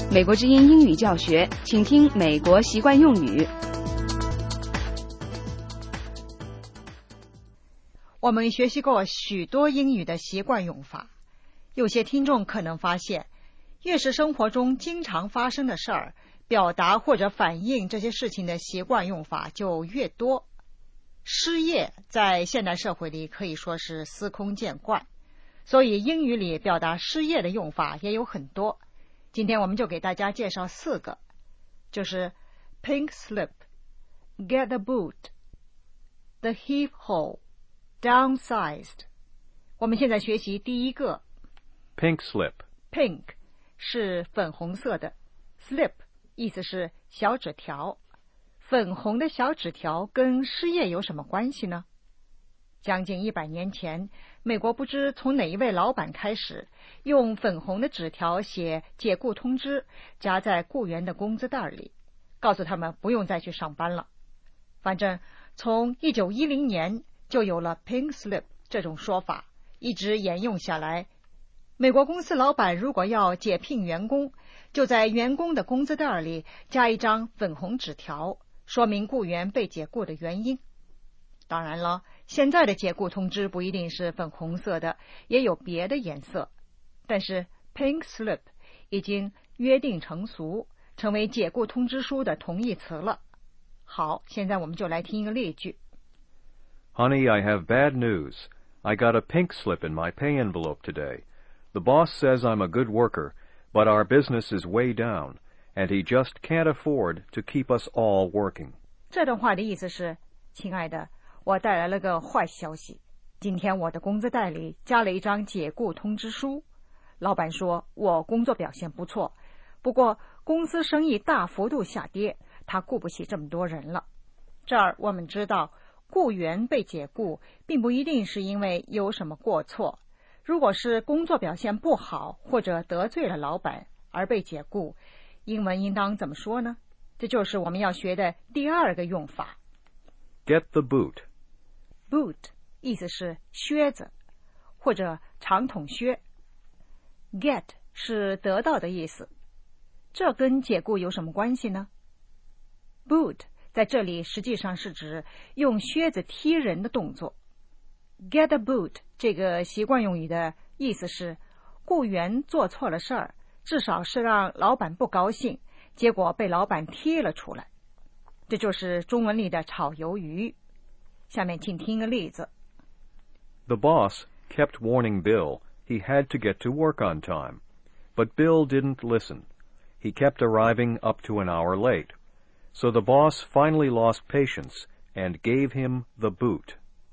美国之音英语教学，请听美国习惯用语。 我们学习过许多英语的习惯用法，有些听众可能发现，越是生活中经常发生的事儿，表达或者反映这些事情的习惯用法就越多。失业在现代社会里可以说是司空见惯，所以英语里表达失业的用法也有很多。今天我们就给大家介绍4个，就是 pink slip、get the boot、the heave hole、downsized。我们现在学习第一个 pink slip。 pink 是粉红色的， slip 意思是小纸条。粉红的小纸条跟失业有什么关系呢？将近100年前，美国不知从哪一位老板开始，用粉红的纸条写解雇通知，夹在雇员的工资袋里，告诉他们不用再去上班了。反正从1910年就有了 pink slip 这种说法，一直沿用下来。美国公司老板如果要解聘员工，就在员工的工资袋里加一张粉红纸条，说明雇员被解雇的原因。当然了，现在的解雇通知不一定是粉红色的，也有别的颜色。但是 pink slip 已经约定成俗，成为解雇通知书的同义词了。好，现在我们就来听一个例句。 Honey, I have bad news. I got a pink slip in my pay envelope today. The boss says I'm a good worker, but our business is way down, and he just can't afford to keep us all working. 这段话的意思是，亲爱的，我带来了个坏消息，今天我的工资袋里加了一张解雇通知书。老板说我工作表现不错，不过公司生意大幅度下跌，他顾不起这么多人了。这儿我们知道，雇员被解雇并不一定是因为有什么过错，如果是工作表现不好或者得罪了老板而被解雇，英文应当怎么说呢？这就是我们要学的第2个用法。 Get the boot。 boot 意思是靴子或者长筒靴， get 是得到的意思。这跟解雇有什么关系呢？ boot 在这里实际上是指用靴子踢人的动作。 get the boot 这个习惯用语的意思是，雇员做错了事儿，至少是让老板不高兴，结果被老板踢了出来。这就是中文里的炒鱿鱼。下面请听个例子。 The boss kept warning Bill he had to get to work on time, but Bill didn't listen. He kept arriving up to an hour late. So the boss finally lost patience and gave him the boot.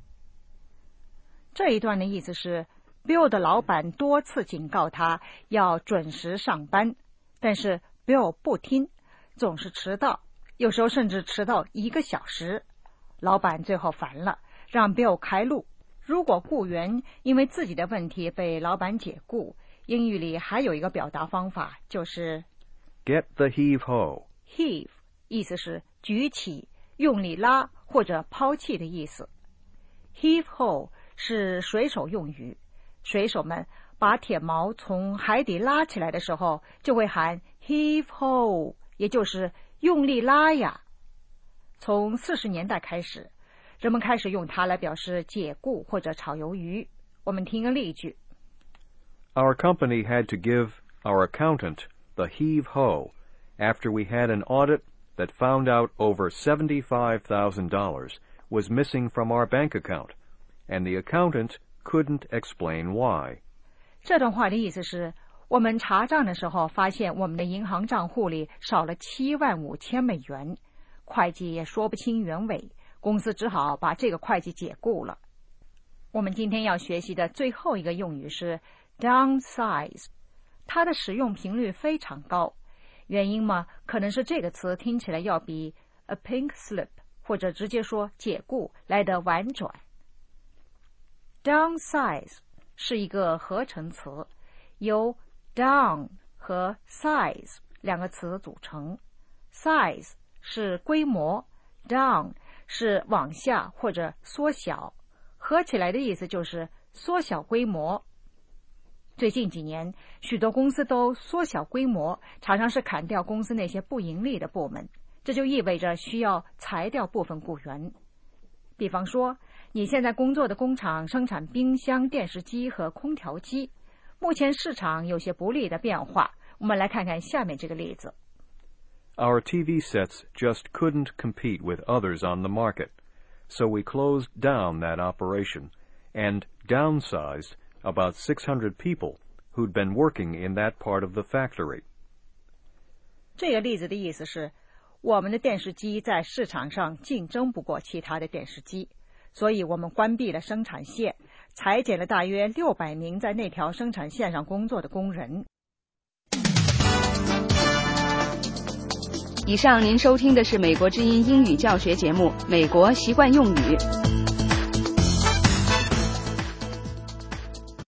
这一段的意思是， Bill 的老板多次警告他要准时上班，但是 Bill 不听，总是迟到，有时候甚至迟到1个小时。老板最后烦了，让 Bill 开路。如果雇员因为自己的问题被老板解雇，英语里还有一个表达方法，就是 Get the heave ho。 heave 意思是举起、用力拉或者抛弃的意思。 heave ho 是水手用语，水手们把铁锚从海底拉起来的时候，就会喊 heave ho， 也就是用力拉呀。从40年代开始，人们开始用它来表示解雇或者炒鱿鱼。我们听个例句。 Our company had to give our accountant the heave ho after we had an audit that found out over $75,000 was missing from our bank account, and the accountant couldn't explain why. 这段话的意思是，我们查账的时候发现我们的银行账户里少了$75,000，会计也说不清原委，公司只好把这个会计解雇了。我们今天要学习的最后一个用语是 downsize， 它的使用频率非常高，原因嘛，可能是这个词听起来要比 a pink slip 或者直接说解雇来得婉转。downsize 是一个合成词，由 down 和 size 2个词组成。 size 是规模， down 是往下或者缩小，合起来的意思就是缩小规模。 最近几年，许多公司都缩小规模，常常是砍掉公司那些不盈利的部门，这就意味着需要裁掉部分雇员。比方说，你现在工作的工厂生产冰箱、电视机和空调机，目前市场有些不利的变化。我们来看看下面这个例子。 Our TV sets just couldn't compete with others on the market, so we closed down that operation and downsized about 600 people who'd been working in that part of the factory. 这个例子的意思是，我们的电视机在市场上竞争不过其他的电视机，所以我们关闭了生产线，裁减了大约600名在那条生产线上工作的工人。 以上您收听的是美国之音英语教学节目《美国习惯用语》。